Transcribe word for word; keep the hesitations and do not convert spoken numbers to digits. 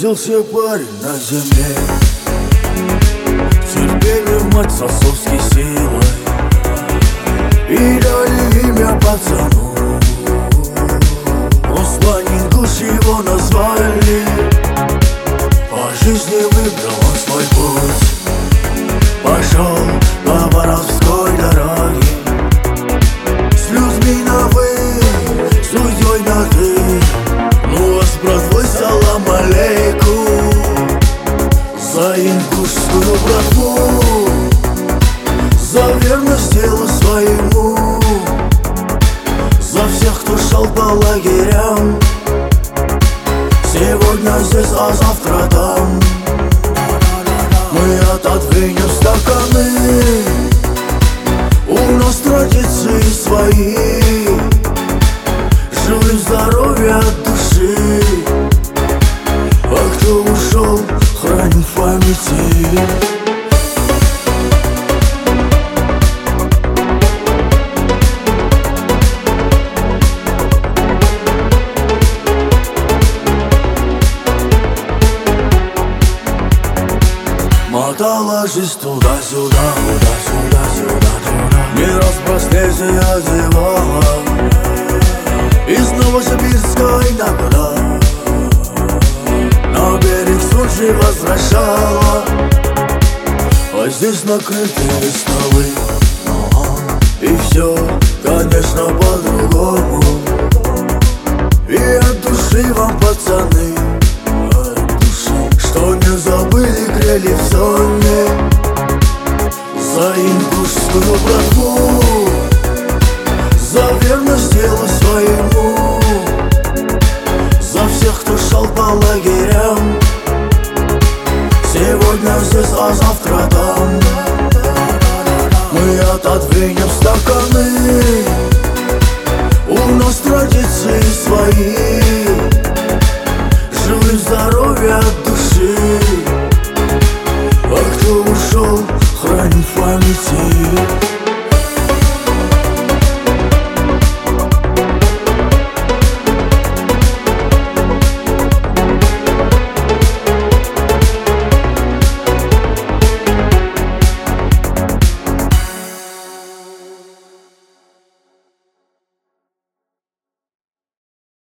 Родился парень на земле, терпели мать с отцовской силой и дали имя пацану. Руслан Ингуш его назвали, по жизни выбрал он свой путь. Пошел по воровской дороге, с людьми на вы, судьей на ты. Ну а с братвой салам алейкум, за ингушскую братву, за верность делу своему, за всех, кто шел по лагерям, сегодня здесь, а завтра там. Мы отодвинем стаканы, у нас традиции свои, живы здоровья от души, а кто ушел, храним в памяти. Мотала жизнь туда-сюда, туда-сюда, сюда-туда, не раз простлезия одевала из Новосибирска иногда на берег Сочи возвращала, а здесь накрытые столы, и все, конечно, по-другому. И от души вам, пацаны, что не забыли, грели в зоне, за ингушскую братву, за верность делу своему, за всех, кто шел по лагерям, сегодня здесь, а завтра там. Мы отодвинем стаканы, у нас традиции свои,